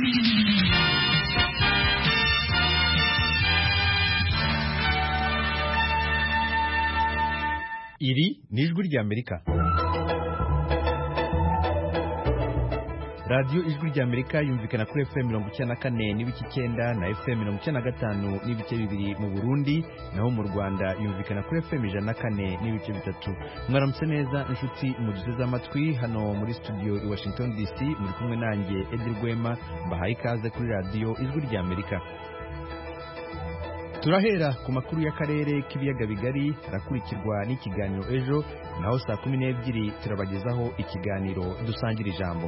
Iri ni ijwi ry'Amerika. Radio Ijwi ry'Amerika yumvikana kuri FM 94 n'ibice 9 na FM 95 n'ibice 2 mu Burundi, naho mu Rwanda yumvikana kuri FM 104 n'ibice 3. Mwaramutse neza inshuti muduteze amatwi hano muri studio i Washington DC, muri kumwe nanjye Edil Rwema, mbahaye ikaze kuri Radio Ijwi ry'Amerika. Turahera ku makuru y'akarere k'ibiyaga bigari, arakurikirwa n'ikiganiro ejo, naho saa 12 turabagezaho ikiganiro dusangira ijambo.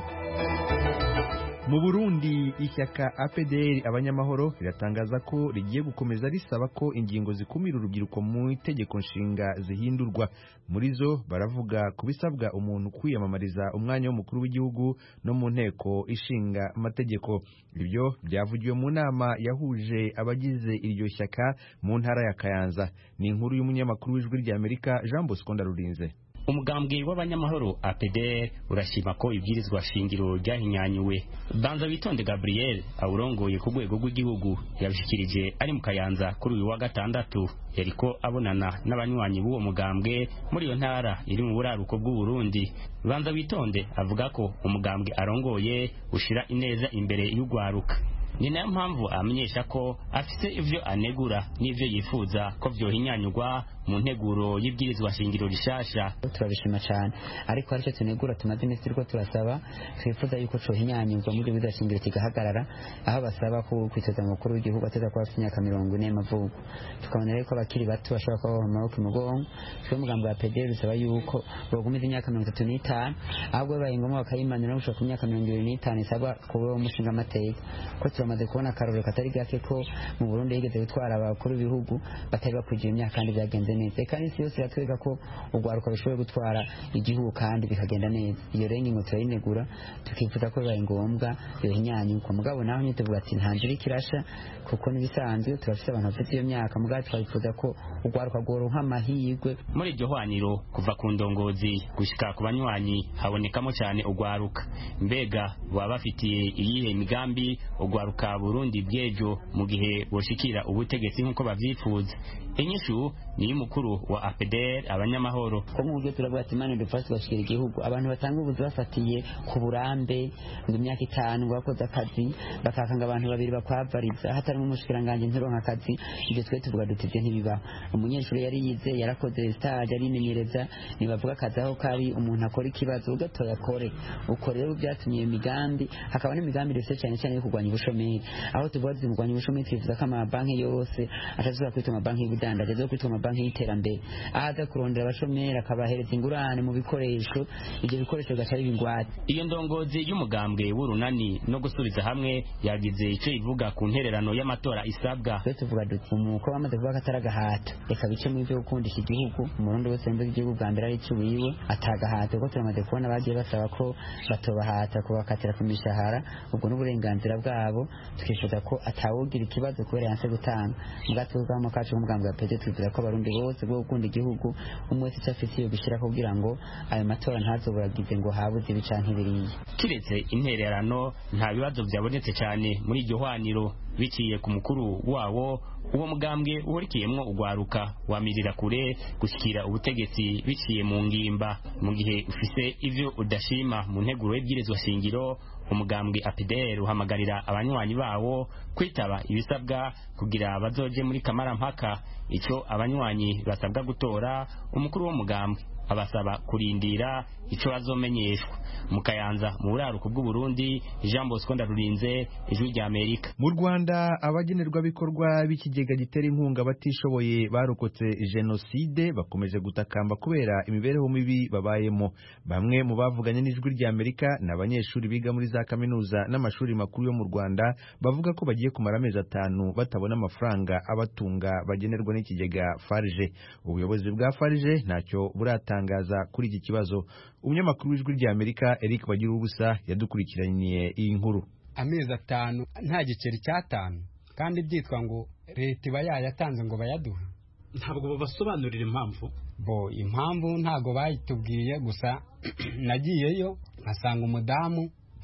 Mu Burundi, ishyaka APDR abanyamahoro riratangaza ko rigiye gukomeza risaba ko ingingo zikumira urubyiruko mu itegeko nshinga zihindurwa. Muri zo baravuga kubisabwa umuntu kwiyamamariza umwanya w'umukuru w'igihugu no mu nteko ishinga amategeko. Ibyo byavugiwe mu nama yahuje abagize iryo shyaka mu ntara ya Kayanza. Ni inkuru y'umunyamakuru w'Ijwi ry'Amerika Jean Bosco Ndarurinze. Umugambwe w'abanyamahoro APDR urashima ko ibwirizwa shingiro ryahinyanyuwe. Banza Bitonde Gabriel awurongoye ku rwego rw'igihugu yabishikirije ari mu Kayanza kuri uyu wa gatandatu, yariko abonana n'abanywanyi b'uwo mugambwe muri iyo ntara iri mu buraruko bw'u Burundi. Banza Bitonde avuga ko umugambwe arongoye ushira ineza imbere y'ugwaruka. Ni nayo mpamvu amenyesha ko afite ivyo anegura n'ivyo yifuza ko vyohinyanyurwa mu nteguro y'ibwirizwa shingiro rishasha. Turabishima cyane, ariko aricyo tunegura tumaze iminsi turiko turasaba, twifuza yuko cohinyanyurwa mu bwirizwa shingiro kigahagarara, aho basaba ko kwitoza mukuru w'igihugu ateza kuba afite imyaka 40 y'amavuko. Tukabona rero ko abakiri bato bashobora kuba mu maboko imugongo. Twe mugambo wa PDR usaba yuko bogumiza imyaka 35, ahubwo babaye ngombwa bakayimanira no gushaka ku myaka 25 isabwa kuba umushinga amateka. Ko turamaze kubona akarorero katari gake ko mu Burundi higeze gutwara abakuru b'ibihugu batari bakwije imyaka kandi byagenze neza, kandi isi yose iratwereka ko ugwaruka bishoboye gutwara igihugu kandi bikagenda neza. Iyo rero ingingo turayinegura, tukifuza ko bibaye ngombwa yohinyanyurwa. Mugabo naho nyine tuvuga ati ntanjira ikirasha, kuko nibisanzwe turafite abantu bafite iyo myaka, mugabo twifuza ko ugwaruka goronka amahirwe. Muri iryo hwaniro kuva ku ndongozi gushika ku banywanyi habonekamo cyane ugwaruka. Mbega baba bafitiye iyihe migambi ugwaruka Burundi bwejo mu gihe boshikira ubutegetsi nkuko bavyifuza? Inyishu ni umukuru wa APDR abanyamahoro. Ko mu buryo turavuga ati mane dufashe bashikira igihugu, abantu batanga ubuzi bafatiye ku burambe mu myaka 5 bakoze akazi, bakakanga abantu babiri bakwavariza hatari mu mushikiranganje ntironka akazi. Ibyo twe tuvuga dutije ntibibaho. Umunyeshuri yari yize yarakoze stage arimenyereza, nibavuga akazi aho kari umuntu akora ikibazo ugatoya kore. Uko rero byatumye imigambi, hakaba n'imigambi ndetse cyane cyane yo kurwanya ubushomeri, aho tubazi kurwanya ubushomeri twifuza ko amabanki yose atazuba kwitwa amabanki y'ubudandaje, zo kwitwa amabanki y'iterambere, ahaza kurondera abashomeri akabahereza ingurane mu bikoresho, ibyo bikoresho bigaca bingwate. Iyo ndongozi y'umugambwe w'urunani no gusubiza hamwe yagize icyo ivuga ku ntererano y'amatora isabwa. Twe tuvuga duti umuko bamaze kuvuga kataraгаhato, reka bice mu byo gukundisha igihugu, umurundi wese mbe igihugu bwa mbere ari cyuwiwe atagahato, ko turamaze kubona bagiye basaba ko batobahata kubakatira ku mishahara, ubwo n'uburenganzira bwabo. Tukifuza ko atawugira ikibazo kubera yanse gutanga. Mugatuzwa mu kacu umugambwe wa PDR twifuza ko abarundi bose bwo gukunda igihugu umwese cyafite yo gishira kugira ngo ayo matora ntazoburagize ngo habuze ibicanke biriye. Kiretse intererano nta bibazo byabonetse cyane muri iryo hwaniro, biciye ku mukuru wawo. Uwo mugambwe urikiyemwo ugwaruka wamirira kure gushikira ubutegetsi biciye mu ngimba. Mu gihe ufise ivyo udashima mu nteguro y'ibwirizwa shingiro, umugambwe APDR uhamagarira abanywanyi bawo kwitaba ibisabwa kugira bazoje muri kamarampaka. Ico abanywanyi basabwa gutora, umukuru w'umugambwe abasaba kurindira ico bazomenyeshwa. Mu Kayanza mu buraruko bw'u Burundi, Jean Bosco Ndarurinze, Ijwi ry'Amerika. Mu Rwanda abagenerwa bikorwa b'ikigega gitera inkunga batishoboye barokotse jenoside bakomeje gutakamba kubera imibereho mibi babayemo. Bamwe mu bavuganye n'Ijwi ry'Amerika n'abanyeshuri biga muri za kaminuza n'amashuri makuru yo mu Rwanda bavuga ko bagiye kumara amezi 5 batabona amafaranga abatunga bagenerwa n'ikigega FARG. Ubuyobozi bwa FARG ntacyo buratangaza kuri iki kibazo. Umunyamakuru w'Ijwi ry'Amerika Eric Bagirubusa yadukurikiraniye iyi nkuru. Amezi 5 nta giceri cy'atanu, kandi byitwa ngo leta iba yayatanze ngo bayaduha. Ntabwo babasobanurira impamvu. Impamvu ntago bayitubwiye, gusa nagiyeyo nkasanga umudamu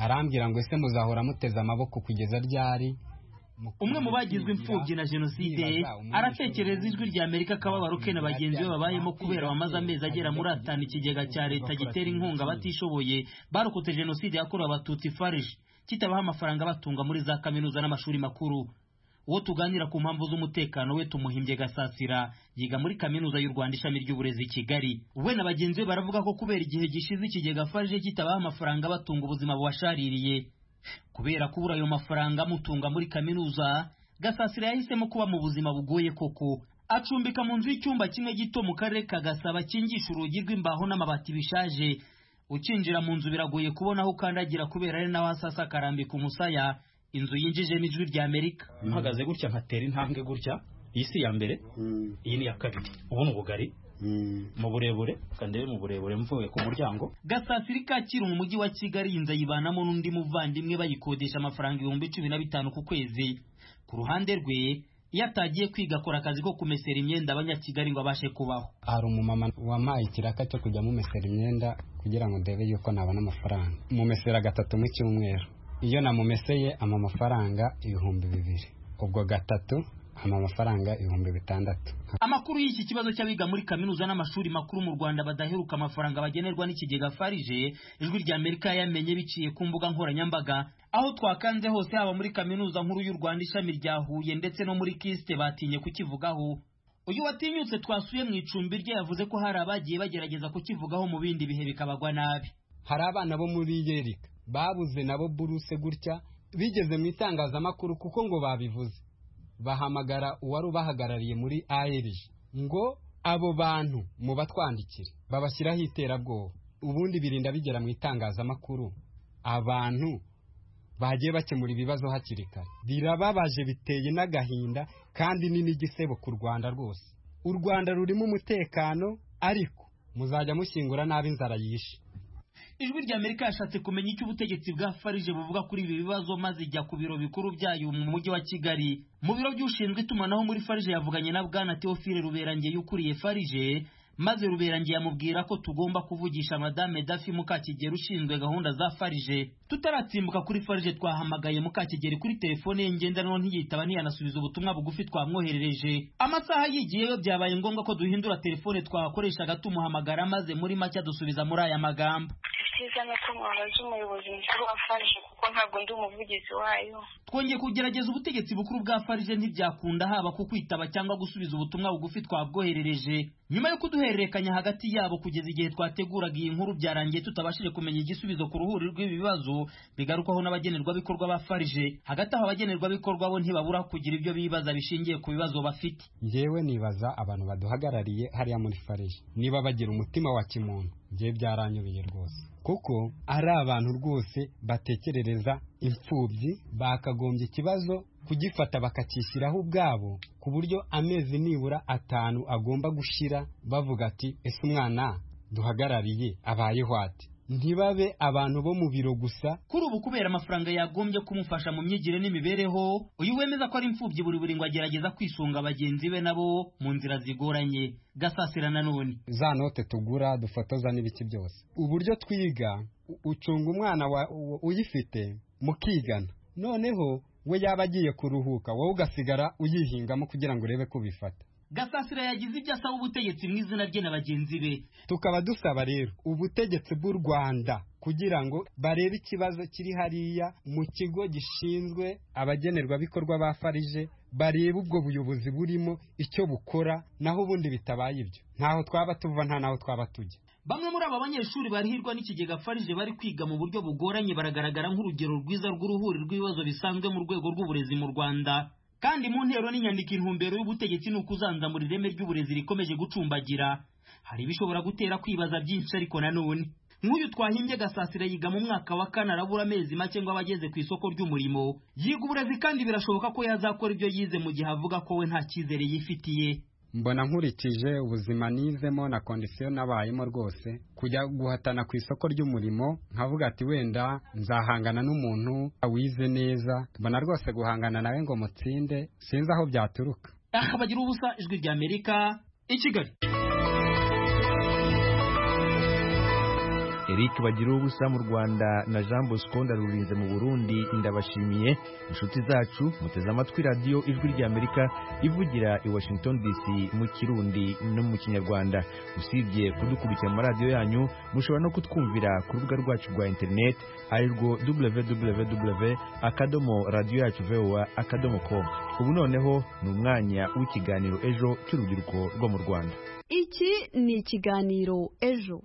arambwira ngo ese muzahora muteze amaboko kugeza ryari. Umwe mu bagizwe imfubyi na jenoside aratekereza ijwi rya Amerika akababaro ke na bagenzi be babayemo kubera bamaze amezi agera muri 5 ikigega cya leta gitera inkunga batishoboye barokotse jenoside yakorewe abatutsi FARG kitabaha amafaranga batunga muri za kaminuza n'amashuri makuru. Uwo tuganira ku mpamvu z'umutekano we tumuhimbye Gasasira yiga muri kaminuza y'u Rwanda ishami ry'uburezi Kigali. We na bagenzi be baravuga ko kubera igihe gishize ikigega FARG kitabaha amafaranga batunga ubuzima bubashaririye. Kubera kubura ayo mafaranga mutunga muri kaminuza, Gasasira yahisemo kuba mu buzima bugoye koko. Acumbika mu nzu y'icyumba kimwe gito mu karere ka Gasaba kingisha urugi rw'imbaho n'amabati bishaje. Ukinjira mu nzu biragoye kubona aho ukandagira kubera ari naho asasa karambika umusaya. Inzu yinjije n'ijwi rya Amerika. Mpagaze gutya nkatera intambwe gutya, iyi si ya mbere, iyi ni ya kabiri. Ubu ni ubugari. Mu burebure kandi mu burebure mvuye ku muryango. Gasasira Kacyiru mu mujyi wa Kigali inza yibanamo n'undi muvandimwe bayikodesha amafaranga 15,000 ku kwezi. Ku ruhande rwe yatagiye kwiga akora akazi ko kumesera imyenda abanyakigali ngo abashe kubaho. Hari umumama wampaye ikiraka cyo kujya mumesera imyenda kugira ngo ndebe yuko nabona amafaranga. Mumesera 3 mu cyumweru. Iyo namumeseye amafaranga 2,000. Ubwo 3 amafaranga 6,000. Amakuru y'iki kibazo cy'abiga muri kaminuza n'amashuri makuru mu Rwanda badaheruka amafaranga bagenerwa n'ikigega FARG ijwi rya Amerika yamenye biciye ku mbuga nkoranyambaga. Aho twakanze hose haba muri kaminuza nkuru y'u Rwanda ishami rya Huye ndetse no muri Kiste batinye kukivugaho. Uyu watinyutse twasuye mu icumbi rye yavuze ko hari abagiye bagerageza kukivugaho mu bindi bihe bikabagwa nabi. Hari abana bo muri Yerika babuze nabo buruse gutya bigeze mu itangazamakuru kuko ngo babivuze. Bahamagara uwari ubahagarariye muri ARG ngo abo bantu mu batwandikire babashyiraho iterabwoba. Ubundi birinda bigera mu itangazamakuru abantu bagiye bakemura ibibazo hakiri kare. Birababaje biteye n'agahinda kandi ni n'igisebo ku Rwanda rwose. U Rwanda rurimo umutekano ariko muzajya mushyingura nabi inzara yishe. Ijwi rya Amerika yashatse kumenya icyo ubutegetsi bwa FARG buvuga kuri ibi bibazo maze ijya ku biro bikuru byayo mu mujyi wa Kigali. Mu biro by'ushinzwe itumanaho muri FARG yavuganye na Bwana Theophile Ruberangeye ukuriye FARG, maze Ruberangeye amubwira ko tugomba kuvugisha Madame Dafi Mukakigeri ushinzwe gahunda za FARG. Tutaratsimbuka kuri FARG twahamagaye Mukakigeri kuri telefone ye ngendanwa ntiyitaba ntiyanasubiza ubutumwa bugufi twamwoherereje. Amasaha yigiyeyo byabaye ngombwa ko duhindura telefone twakoreshaga tumuhamagara maze muri make dusubiza muri aya magambo. Cyiza no kumwabaza umuyobozi mukuru wa FARG kuko ntabwo ndi umuvugizi wayo. Twongeye kugerageza ubutegetsi bukuru bwa FARG ntibyakunda haba ku kwitaba cyangwa gusubiza ubutumwa bugufi twabwoherereje. Nyuma yo kuduhererekanya hagati yabo kugeza igihe twateguraga iyi nkuru byarangiye tutabashije kumenya igisubizo ku ruhuri rw'ibibazo bigarukaho n'abagenerwa bikorwa ba FARG. Hagati aho abagenerwa bikorwa bo ntibabura kugira ibyo bibaza bishingiye ku bibazo bafite. Yewe nibaza abantu baduhagarariye hariya muri FARG niba bagira umutima wa kimuntu. Ngiye byaranyobeye rwose kuko ari abantu rwose batekerereza imfubyi bakagombye ikibazo kugifata bakakishyiraho ubwabo ku buryo amezi nibura 5 agomba gushira bavuga ati ese umwana duhagarariye abayeho ati. Ntibabe abantu bo mu biro gusa. Kuri ubu kubera amafaranga yagombye kumufasha mu myigire n'imibereho, uyu wemeza ko ari imfubyi buri ngo agerageza kwisunga bagenzi be nabo mu nzira zigoranye. Gasasira nanone za note tugura dufotoza n'ibiki byose. Uburyo twiga ucunga umwana uyifite mukigana, noneho we yaba agiye kuruhuka wowe ugasigara uyihingamo kugira ngo urebe kubifata. Gasasira yagize ibyo asaba ubutegetsi mu izina rye na bagenzi be. Tukaba dusaba rero ubutegetsi bw'u Rwanda kugira ngo barebe ikibazo kiri hariya mu kigo gishinzwe abagenerwa bikorwa ba FARG, barebe ubwo buyobozi burimo icyo bukora, naho ubundi bitabaye ibyo ntaho twaba tuva nta naho twaba tujya. Bamwe muri aba banyeshuri barihirwa n'ikigega FARG bari kwiga mu buryo bugoranye baragaragara nk'urugero rwiza rw'uruhuri rw'ibibazo bisanzwe mu rwego rw'uburezi mu Rwanda. Kandi mu ntero n'inyandiko intumbero y'ubutegetsi ni ukuzanzamura ireme ry'uburezi rikomeje gucumbagira. Hari bishobora gutera kwibaza byinshi ariko nanone nk'uyu twahimbye Gasasira yiga mu mwaka wa 4 arabura amezi make ngo abageze ku isoko ry'umurimo. Yiga uburezi kandi birashoboka ko yazakora ibyo yize mu gihe avuga ko we nta cyizere yifitiye. Mbona nkurikije ubuzima nizemo na kondisiyo nabayemo rwose kujya guhatana ku isoko ry'umurimo nkavuga ati wenda nzahangana n'umuntu wize neza, mbona rwose guhangana nawe ngo mutsinde sinzi aho byaturuka. Bagira ubusa ijwi rya Amerika i Kigali. Eric bagira ubusa mu Rwanda na Jean Bosco Ndarurinze mu Burundi ndabashimiye. Inshuti zacu muteze amatwi radio Ijwi ry'Amerika ivugira i Washington DC mu Kirundi no mu Kinyarwanda. Usibye kudukurikira mu radio yanyu, mushobora no kutwumvira ku rubuga rwacu rwa internet arirwo www.radioyacu.voa.com. Ubu noneho ni umwanya w'ikiganiro ejo cy'urubyiruko rwo mu Rwanda. Iki ni ikiganiro ejo.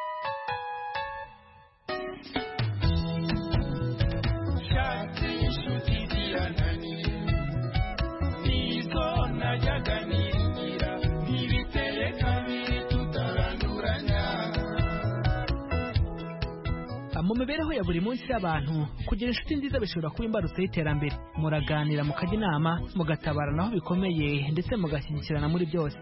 Mu mibereho ya buri munsi y'abantu kugira inshuti nziza bishobora kuba imbarutso y'iterambere. Muraganira, mukajya inama, mugatabarana aho bikomeye ndetse mugashyigikirana muri byose.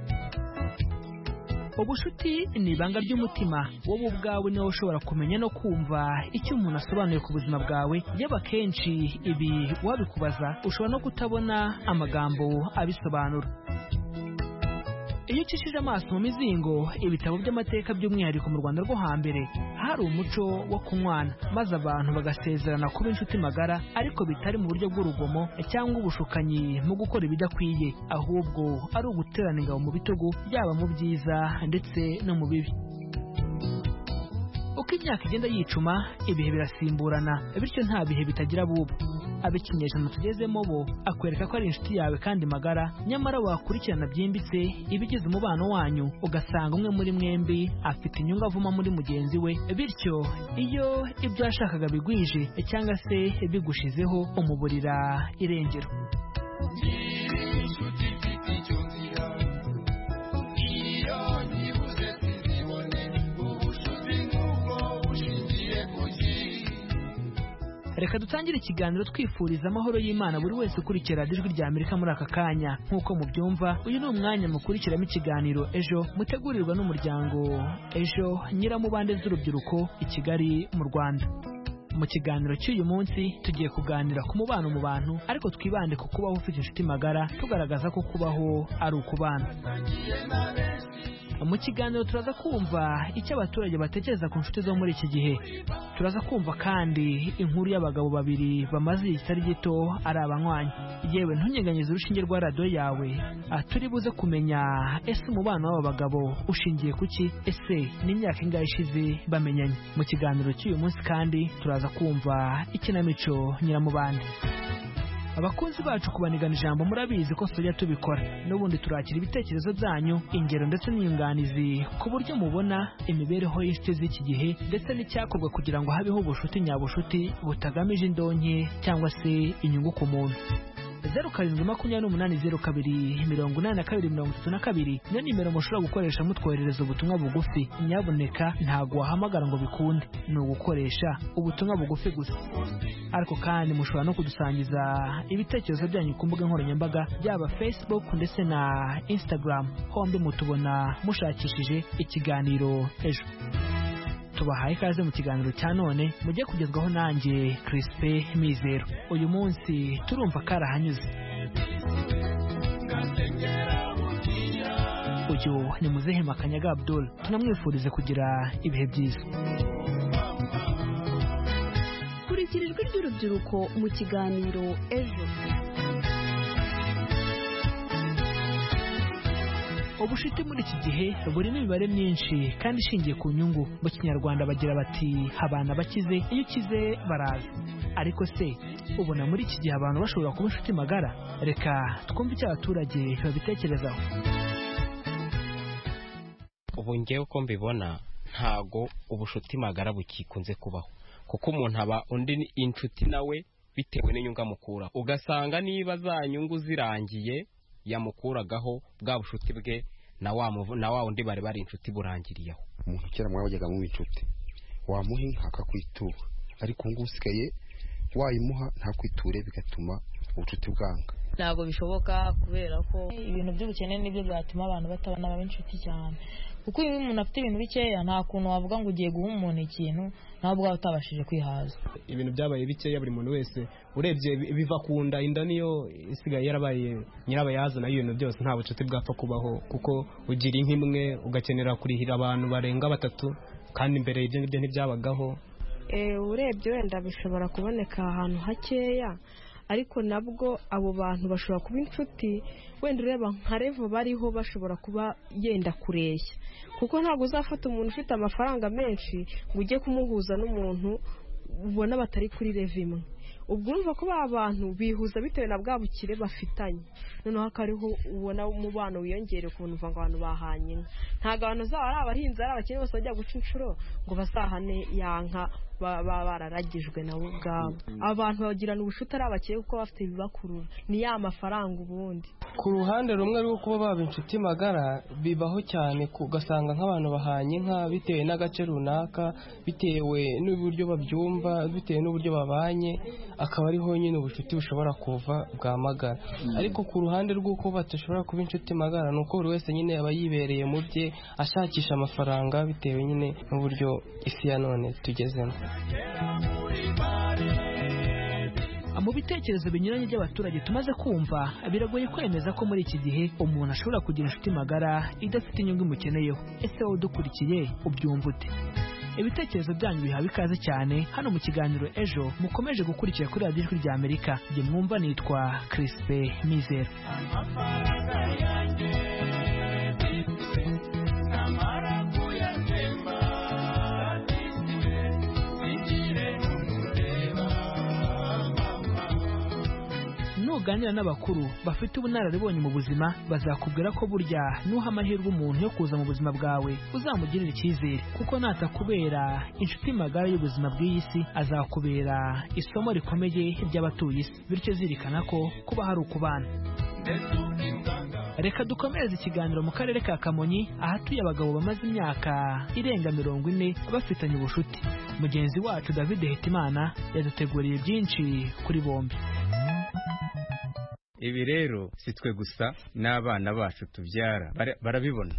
Ubushuti ni ibanga ry'umutima, wowe ubwawe niwe ushobora kumenya no kumva icyo umuntu asobanuye ku buzima bwawe. Yaba kenshi ibi wabikubaza ushobora no kutabona amagambo abisobanura. Iyo ucishije amaso mu mizingo ibitabo by'amateka by'umwihariko mu Rwanda rwo hambere, hari umuco wo kunywana maze abantu bagasezerana kuba inshuti magara, ariko bitari mu buryo bw'urugomo cyangwa ubushukanyi mu gukora ibidakwiye, ahubwo ari uguterana ingabo mu bitugu, yaba mu byiza ndetse no mu bibi. Uko imyaka igenda yicuma ibihe birasimburana, bityo nta bihe bitagira bubu. Abikinyejana tugezemo bo akwereka ko ari inshuti yawe kandi magara, nyamara wakurikirana byimbitse ibigize umubano wanyu ugasanga umwe muri mwembi afite inyungu avuma muri mugenzi we, bityo iyo ibyo yashakaga bigwije cyangwa se bigushizeho umuburira irengero. Reka dutangire ikiganiro twifuriza amahoro y'Imana buri wese ukurikira Ijwi ry'Amerika muri aka kanya. Nk'uko mubyumva, uyu ni umwanya mukurikiramo ikiganiro ejo mutegurirwa n'umuryango Ejo Nyiramubande z'urubyiruko i Kigali mu Rwanda. Mu kiganiro cy'uyu munsi tugiye kuganira ku mubano mu bantu, ariko twibande ku kubaho ufite inshuti magara, tugaragaza ko kubaho ari ukubana. Mu kiganiro turaza kumva icyo abaturage batekereza ku nshuti zo muri iki gihe. Turaza kumva kandi inkuru y'abagabo babiri bamaze igihe kitari gito ari abanywanyi. Yewe ntunyeganyeze urushinge rwa radio yawe, turi buze kumenya ese umubano w'aba bagabo ushingiye kuki, ese n'imyaka ingahe ishize bamenyanye. Mu kiganiro cy'uyu munsi kandi turaza kumva ikinamico Nyiramubande. Abakunzi bacu kubanigana ijambo murabizi ko tujya tubikora, n'ubundi turakira ibitekerezo byanyu, ingero ndetse n'inyunganizi ku buryo mubona imibereho y'inshuti z'iki gihe ndetse n'icyakorwa kugira ngo habeho ubushuti nyabushuti butagamije indonke cyangwa se inyungu ku muntu. 0788028232 niyo nimero mushobora gukoresha mutwoherereza ubutumwa bugufi. Nyabuneka ntago wahamagara ngo bikunde, ni ugukoresha ubutumwa bugufi gusa. Ariko kandi mushobora no kudusangiza ibitekerezo byanyu ku mbuga nkoranyambaga, byaba Facebook ndetse na Instagram, hombi mutubona mushakishije ikiganiro ejo. Tubahaye ikaze mu kiganiro cya none, mujye kugezwaho nanjye Crispin Mizero. Uyu munsi turumva karahanyuze. Uyu ni Muzehe Makanyaga Abdul, tunamwifurize kugira ibihe byiza. Kurikira Ijwi ry'urubyiruko mu kiganiro ejo. Ubushiti muri iki gihe burimo imibare myinshi kandi ishingiye ku nyungu. Mu Kinyarwanda bagira bati habana bakize, iyo ukize baraza. Ariko se ubona muri iki gihe abantu bashobora kuba inshuti magara? Reka twumve icyo abaturage babitekerezaho. Ubu ngewe uko mbibona ntago ubushuti magara bukikunze kubaho, kuko umuntu aba undi inshuti nawe bitewe n'inyungu amukura, ugasanga niba za nyungu zirangiye yamukuragaho bwa bushuti bwe na wa undi bari bari inshuti burangiriyeho. Umuntu kera mwabajyaga mu inshuti, wamuha inka akakwitura, ariko ngo usigaye wayimuha ntakwiture, bigatuma ubucuti bwanga. Ntabwo bishoboka kubera ko ibintu by'ubukene nibyo byatuma abantu batabana inshuti cyane, kuko iyo umuntu afite ibintu bikeya nta kuntu wavuga ngo ugiye guha umuntu ikintu ntabwo utabashije kwihaza. Ibintu byabaye bikeya, buri muntu wese urebye biva ku nda, inda niyo isigaye yarabaye nyirabayazana y'ibintu byose. Nta bucuti bwapfa kubaho, kuko ugira inka imwe ugakenera kurihira abantu barenga 3, kandi mbere ibyo ngibyo ntibyabagaho. Urebye wenda bishobora kuboneka ahantu hakeya, ariko nabwo abo bantu bashobora kuba inshuti, wenda ureba nka revo bariho bashobora kuba yenda kureshya, kuko ntabwo uzafata umuntu ufite amafaranga menshi ngo ujye kumuhuza n'umuntu ubona batari kuri revo imwe. Ubwo urumva ko ba bantu bihuza bitewe na bwa bukire bafitanye, noneho akariho ubona umubano wiyongere ukuntu uva ngo abantu bahanye inka. Ntabwo abantu zaba ari abahinzi ari abakene bose bajya guca inshuro ngo basahane yanka baba bararagijwe nabo ubwabo. Abantu bagirana ubushuti ari abakene kuko bafite ibibakurura, ni ya mafaranga ubundi. Ku ruhande rumwe rwo kuba baba inshuti magara bibaho cyane, ugasanga nk'abantu bahanye inka bitewe n'agace runaka, bitewe n'uburyo babyumva, bitewe n'uburyo babanye, akaba ariho nyine ubucuti bushobora kuva bwa magara. Ariko ku ruhande rw'uko badashobora kuba inshuti magara, ni uko buri wese nyine aba yibereye mu bye ashakisha amafaranga, bitewe nyine n'uburyo isi ya none tugezemo. Mu bitekerezo binyuranye by'abaturage tumaze kumva, biragoye kwemeza ko muri iki gihe umuntu ashobora kugira inshuti magara idafite inyungu imukeneyeho. Ese wowe udukurikiye ubyumva ute? Ibitekerezo byanyu bihawe ikaze cyane hano mu kiganiro Ejo mukomeje gukurikira kuri radiyo Ijwi rya Amerika. Njye mwumva nitwa Crispin Mizero. Nuganira n'abakuru bafite ubunararibonye mu buzima, bazakubwira ko burya nuha amahirwe umuntu yo kuza mu buzima bwawe uzamugirira icyizere, kuko natakubera inshuti magara y'ubuzima bw'iyi si, azakubera isomo rikomeye ry'abatuye isi. Bityo zirikana ko kuba hari ukubana. Reka dukomereze ikiganiro mu karere ka Kamonyi, ahatuye abagabo bamaze imyaka irenga 40 bafitanye ubushuti. Mugenzi wacu David Hitimana yaduteguriye byinshi kuri bombi. Ibi rero si twe gusa n'abana bacu tubyara barabibona.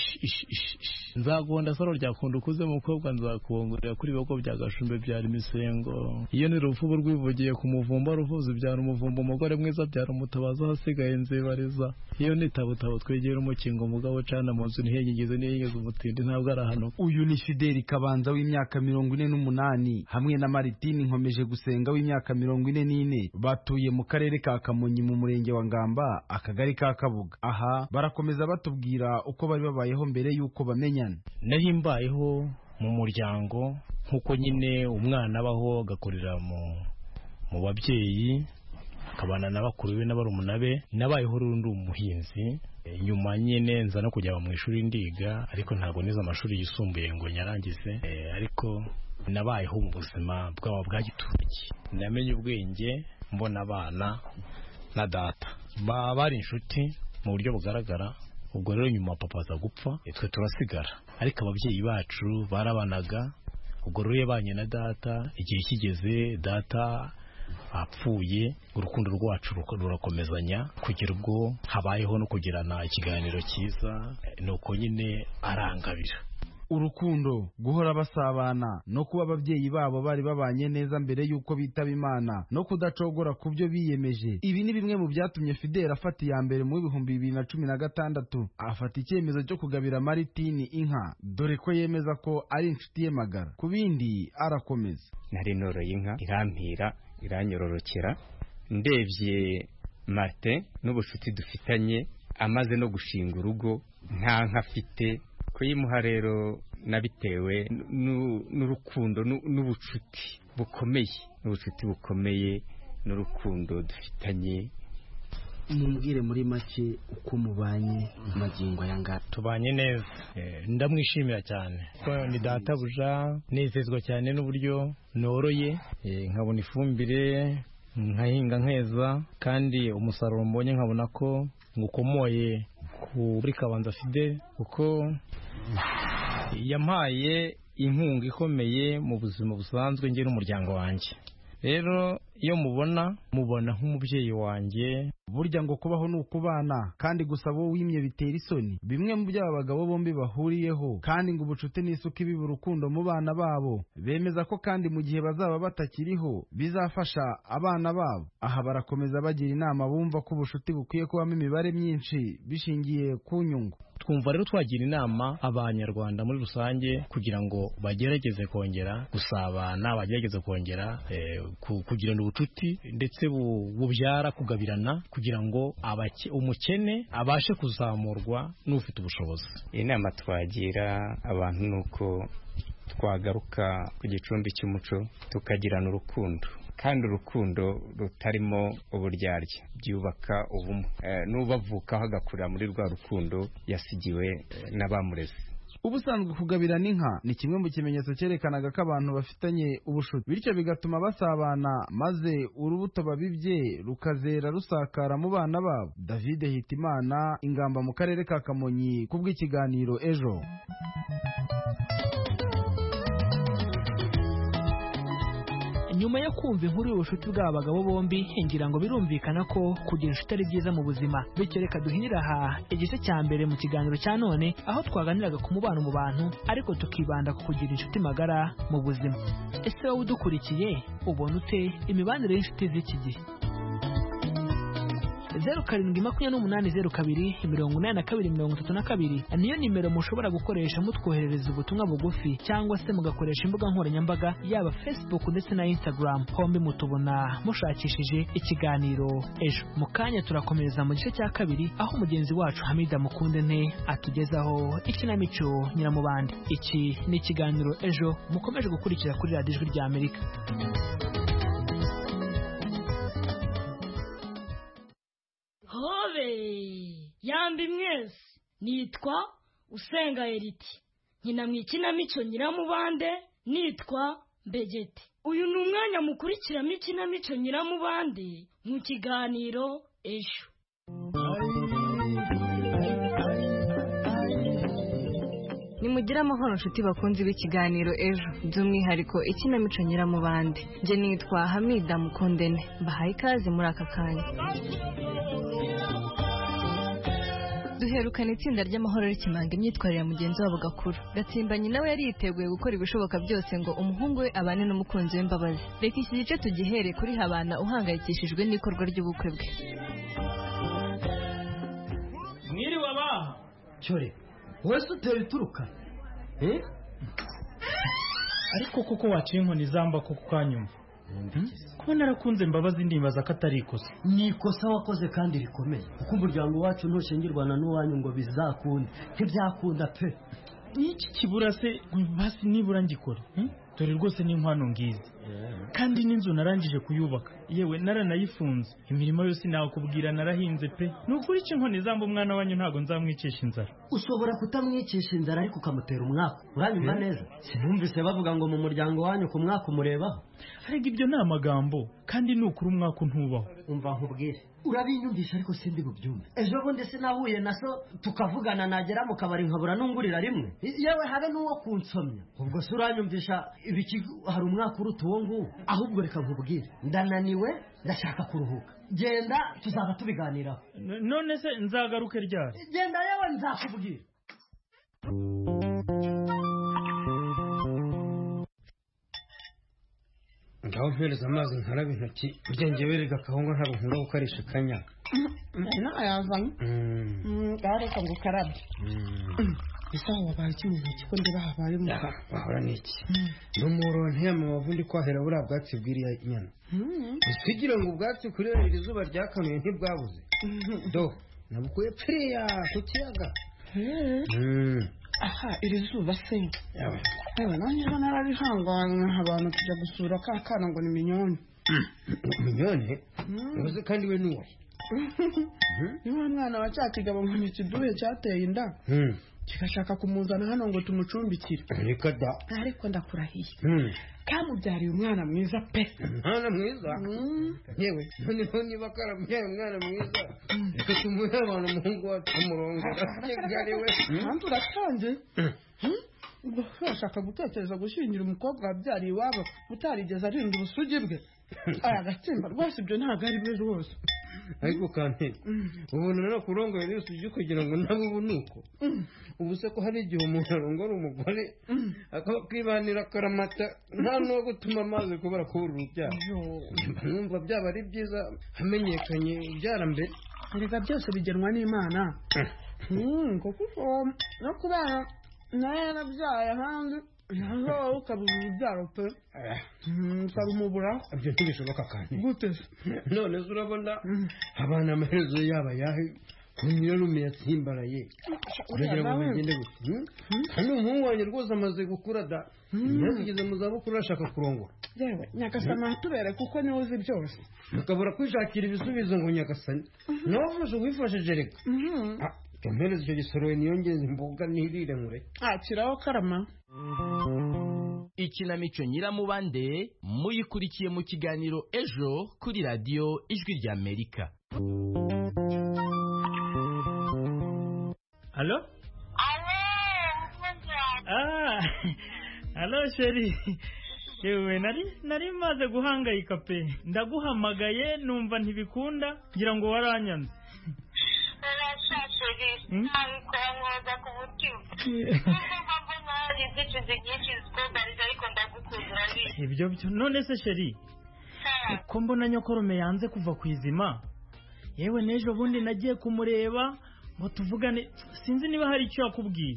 Nzagonda saro ryakunda ukuze mukobwa nzakubongorera kuri boko bya Gashumbe byari imisengo. Iyo ni ruvubu rwivugiye ku muvumba, ruvuze byara umuvumba, umugore mwiza byara umutabaza, hasigaye nzibariza. Iyo ni tabutabo twegera umukingo mugabo cana mu nzu ntihegize n'iyigeze umutindi ntabwo arahano. Uyu ni Fideli Kabanza w'imyaka 48 hamwe na Maritini Nkomeje Gusenga w'imyaka 44 batuye mu karere ka Kamonyi mu murenge wa Ngamba, akagari ka Kabuga. Aha barakomeza batubwira uko bari babayeho mbere y'uko bamenyana. Nahimbayeho mu muryango nkuko nyine umwana abaho agakorera mu babyeyi, akabana n'abakuru be n'abarumuna be. Nabayeho rundi umuhinzi, nyuma nyine nza no kujya mu ishuri ndiga, ariko ntabwo nize amashuri yisumbuye ngo nyarangize. Ariko nabayeho mu buzima bw'aba bwa giturage, namenye ubwenge mbona abana na data bari inshuti mu buryo bugaragara. Ubwo rero nyuma papa aza gupfa, twe turasigara, ariko ababyeyi bacu barabanaga. Ubwo rero yabanye na data, igihe kigeze data apfuye, urukundo rwacu rurakomezanya kugira ubwo habayeho no kugirana ikiganiro cyiza, nuko nyine arangabira. Urukundo, guhora basabana, no kuba ababyeyi babo bari babanye neza mbere y'uko bitaba Imana, no kudacogora ku byo biyemeje. Ibi ni bimwe mu byatumye Fidel afata iya mbere mu 2016 afata icyemezo cyo kugabira Maritini inka, dore ko yemeza ko ari inshuti ye magara. Ku bindi arakomeza. Nari noroye inka irampira iranyororokera, ndebye Martin n'ubushuti dufitanye amaze no gushinga urugo, nta nka afite kuyimuha. Rero nabitewe n'urukundo n'ubucuti bukomeye n'urukundo dufitanye. Mumbwire muri make uko mubanye magingo yanga. Tubanye neza, ndamwishimira cyane ko ni databuja, nezezwa cyane n'uburyo noroye, nkabona ifumbire, nkahinga nkeza, kandi umusaruro mbonye nkabona ko ngukomoye kuri Kabanza Fidel, kuko yampaye inkunga ikomeye mu buzima busanzwe nge n'umuryango wanjye. Rero iyo mubona nk'umubyeyi wanjye. Burya ngo kubaho ni ukubana, kandi gusa bo wimye bitera isoni. Bimwe mu by'aba bagabo bombi bahuriyeho, kandi ngo ubucuti n'isuka ibiba urukundo mu bana babo. Bemeza ko kandi mu gihe bazaba batakiriho bizafasha abana babo. Aha barakomeza bagira inama bumva ko ubucuti bukwiye kubamo imibare myinshi bishingiye ku nyungu. twumva rero twagira inama abanyarwanda muri rusange kugira ngo bagerageze kongera gusabana, bagerageze kongera kugirana ubucuti ndetse bubyara kugabirana kugira ngo umukene abashe kuzamurwa n'ufite ubushobozi. Inama twagira abantu nuko twagaruka ku gicumbi cy'umuco tukagirana urukundo, kandi urukundo rutarimo uburyarya, byubaka ubumwe. N'ubavukaho agakurira muri rwa rukundo yasigiwe n'abamureze. Ubusanzwe kugabirana inka ni kimwe mu kimenyetso cyerekanaga ko abantu bafitanye ubushuti, bityo bigatuma basabana maze urubuto babibye rukazera rusakara mu bana babo. David Hitimana, Ingamba mu karere ka Kamonyi, kubw'ikiganiro Ejo. Nyuma yo kumva inkuru y'ubushuti bw'aba bagabo bombi, ngira ngo birumvikana ko kugira inshuti ari byiza mu buzima. Bityo reka duhinira aha igice cya mbere mu kiganiro cya none, aho twaganiraga ku mubano mu bantu ariko tukibanda ku kugira inshuti magara mu buzima. Ese wowe udukurikiye ubona ute imibanire y'inshuti z'iki gihe? 0728028232 niyo nimero mushobora gukoresha mutwoherereza ubutumwa bugufi, cyangwa se mugakoresha imbuga nkoranyambaga yaba Facebook ndetse na Instagram. Hombi mutubona mushakishije ikiganiro Ejo. Mu kanya turakomereza mu gice cya kabiri, aho mugenzi wacu Hamida Mukundente atugezaho ikinamico Nyiramubande. Iki ni ikiganiro Ejo mukomeje gukurikira kuri Radio Ijwi rya Amerika. Yambi mwese, nitwa Usenga Eriti, nkina mu ikinamico Nyiramubande, nitwa Mbegeti. Uyu ni umwanya mukurikiramo ikinamico Nyiramubande mu kiganiro Ejo. Nimugire amahoro nshuti bakunzi b'ikiganiro Ejo, by'umwihariko ikinamico Nyiramubande. Nje nitwa Hamida Mukundente, mbahaye ikaze muri aka kanya. Duherukana itsinda ry'amahoro rikimanga imyitwarire ya mugenzi wabo Gakuru. Gatsimbanyi nawe yari yiteguye gukora ibishoboka byose ngo umuhungu we abane n'umukunzi we Mbabazi. Reka iki gice tugihere kuri Habana uhangayikishijwe n'ikorwa ry'ubukwe bwe. Mwiriwe abaha cyore, wese utera ituruka ariko koko waciye inkoni zamba kuko kanyumva. Kuba narakunze Mbabazi ndimbaza ko atari ikosa. Ni ikosa wakoze kandi rikomeye, kuko umuryango wacu ntushingirwana n'uwanyu ngo bizakunde. Ntibyakunda pe. Iki kibura se basi nibura ngikora. Dore rwose ni inkwano ngizi. Kandi n'inzu narangije kuyubaka, yewe naranayifunze. Imirimo yose nawe kubwira narahinze pe. Nukuri iki inkoni zamba umwana wanyu ntago nzamwicisha inzara. Ushobora kutamwicisha inzara ariko ukamutera umwaka. Uranyumva neza? Sinumvise bavuga ngo mu muryango wanyu ku mwaka umurebaho. Ariko ibyo ni amagambo, kandi nukuri umwaka ntubaho. Umva nkubwire, urabinyumvisha ariko sindi bubyumve. Ejo bundi sinahuye na so tukavugana, nagera mu kabari nkabura nungurira rimwe, yewe habe n'uwo kunsomya. Ubwo se uranyumvisha ibiki hari umwaka uruta uwo nguwo? Ahubwo reka nkubwire, ndananiwe, ndashaka kuruhuka. Genda tuzaba tubiganiraho. None se nzagaruke ryari? Genda yewe nzakubwira. Ngaho mpereza amazi nkarabe intoki, ubwenge werega akahungu ntabwo nkunda gukoresha akanya. Nayazanye gareka ngo karabe. Isaho wabaye iki mu ntoki ko ndeba habaye mu bahora niki n'umuro ntiyamavu ndi kwahera buriya bwatsi bwiriya inyana. Kugira ngo ubwatsi kurera izuba ryakanuye ntibwabuze do nabukuye pfiriya ku kiyaga. Aha, iri zuba se yewe nanjye narabihanganye abantu tujya gusura ka kana ngo ni Minyoni. Minyoni? Uzi kandi we nuwe? Niwe mwana wa cya kigabo ngo nikiduhe cyateye inda kigashaka kumuzana hano ngo tumucumbikire. Ariko ndakurahiye kamubyariye umwana mwiza pe. Umwana mwiza? Yewe noneho niba karabyaye umwana mwiza reka tumuhe abantu umuhungu wacu amurongora kigali we. Kandi uratanze ubwo urashaka gutekereza gushyingira umukobwa wabyariye iwabo utarigeze arinda ubusugi bwe? Aya gatsimba rwose ibyo ntabwo ari byo rwose. Ariko kandi ubona no kurongora n'isugi kugira ngo nabo ubunuko. Ubu se ko hari igihe umuntu arongora umugore akakwibanira akaramata nta no gutuma amazi kubera kubura urubyaro. Numva byaba ari byiza hamenyekanye ubyara mbere. Erega byose bigenwa n'Imana. kuko no kubera nawe yarabyaye ahandi nazo wowe ukabuza urubyaro pe ukarumuburaho ibyo ntibishoboka kandi gute none se urabona abana amaherezo yaba yahe nyirarume yatsimbaraye uragira ngo bigende gute kandi umuhungu wanjye rwose amaze gukura da yazigeze mu zabukuru arashaka kurongora yewe nyagasani atubere kuko niwe uzi byose mukabura kwishakira ibisubizo ngo nyagasani nawe ufashe wifashije reka mpereza icyo gisoro niyongeze imboga nirire nkure akiraho karama ikinamico Nyiramubande muyikurikiye mu kiganiro ejo kuri radiyo ijwi ry'Amerika. Halo? Halo sheri. Yewe nari maze guhangayika pe. Ndaguhamagaye numva ntibikunda ngira ngo waranyanze. Ibyo none se sheri ko mbona nyokorome yanze kuva ku izima yewe n'ejo bundi nagiye kumureba ngo tuvugane sinzi niba hari icyo yakubwiye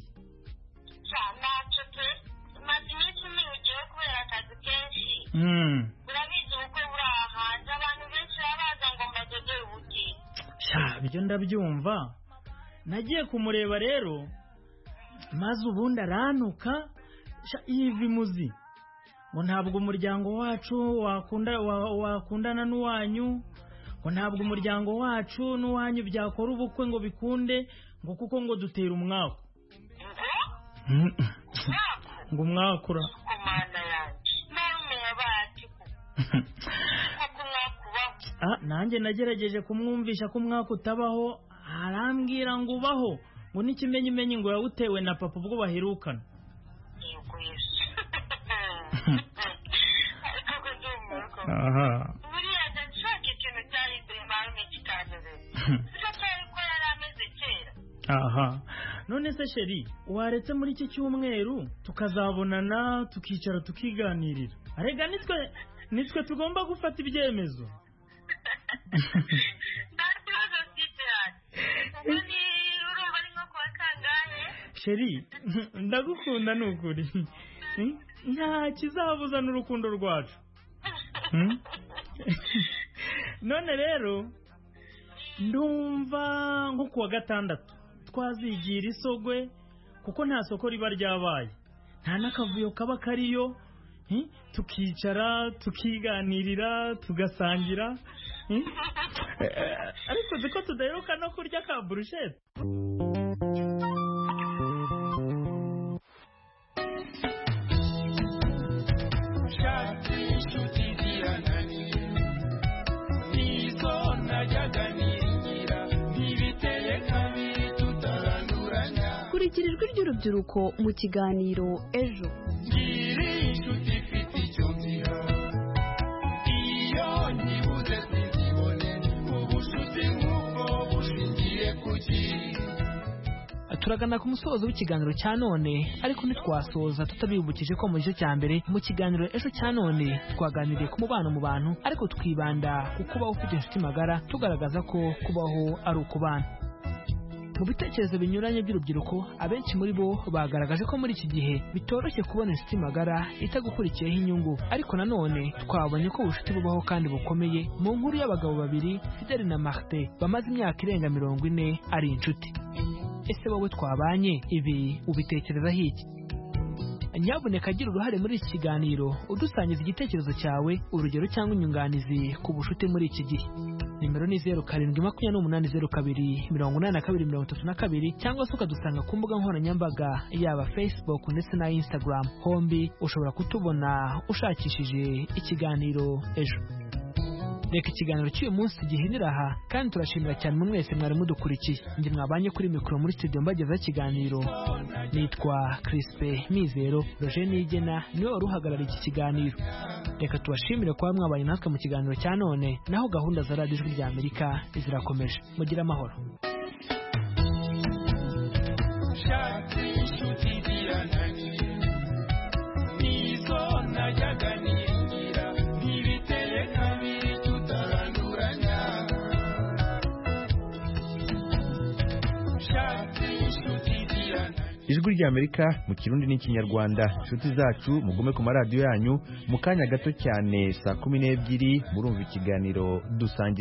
urabizi ubukwe buri ahanze abantu benshi baba baza ngo mbagegere ubugiye ibyo ndabyumva nagiye kumureba rero maze ubundi arantuka yiva imuzi ngo ntabwo umuryango wacu wakundana n'uwanyu ngo ntabwo umuryango wacu n'uwanyu byakora ubukwe ngo bikunde ngo kuko ngo dutera umwaku ngo umwakura nanjye nagerageje kumwumvisha ko umwaka utabaho arambwira ngo ubaho ngo n'ikimenyimenyi ngo yawutewe na papa ubwo baherukana buriya ndashaka ikintu cyahinduye impamvu kitaneze cyari ko yari ameze kera none se sheri waretse muri iki cyumweru tukazabonana tukicara tukiganirira arega nitwe tugomba gufata ibyemezo nta kibazo cy'iterane ubu ni urumva ari nko kuwa kangahe sheri ndagukunda ni ukuri nta kizabuza n'urukundo rwacu none rero ndumva nko kuwa gatandatu twazigira isogwe kuko nta soko riba ryabaye nta n'akavuyo kaba kariyo tukicara tukiganirira tugasangira ariko uzi ko tudaheruka no kurya ka burushete kurikira ijwi ry'urubyiruko mu kiganiro ejo turagana ku musozo w'ikiganiro cya none ariko ntitwasoza tutabibukije ko mu gice cya mbere mu kiganiro ejo cya none twaganiriye ku mubano mu bantu ariko twibanda ku kubaho ufite inshuti magara tugaragaza ko kubaho ari ukubana mu bitekerezo binyuranye by'urubyiruko abenshi muri bo bagaragaje ko muri iki gihe bitoroshye kubona inshuti magara itagukurikiyeho inyungu ariko nanone twabonye ko ubucuti bubaho kandi bukomeye mu nkuru y'abagabo babiri Fidel na Martin bamaze imyaka irenga 40 ari inshuti. Ese wowe twabanye ibi ubitekerezaho iki? Nyabuneka agira uruhare muri iki kiganiro udusangiza igitekerezo cyawe urugero cyangwa inyunganizi ku bucuti muri iki gihe. Nimero ni 0728828232 cyangwa se ukadusanga ku mbuga nkoranyambaga yaba Facebook ndetse na Instagram. Hombi ushobora kutubona ushakishije ikiganiro ejo. Reka ikiganiro cy'uyu munsi gihinira aha kandi turashimira cyane mu mwese mwari mudukurikiye. Nge mwabanye kuri mikoro muri studio mbageza ikiganiro nitwa Crispe Mizero. Roger Nigena niwe wari uhagarariye iki kiganiro. Reka tubashimire kuba mwabanye natwe mu kiganiro cya none naho gahunda za Radio Ijwi ry'Amerika zirakomeje. Mugire amahoro. Shut Ijwi ry'Amerika mu Kirundi n'Ikinyarwanda. Inshuti zacu mugume ku maradiyo yanyu, mu kanya gato cyane saa 12 murumva ikiganiro dusangiye